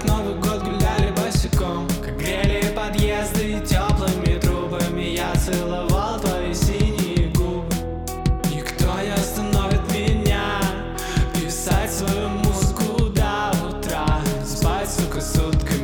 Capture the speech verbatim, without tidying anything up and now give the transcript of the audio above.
Новый год гуляли босиком, как грели подъезды и теплыми трубами я целовал твои синие губы. Никто не остановит меня писать свою музыку до утра, спать, сука, сутками.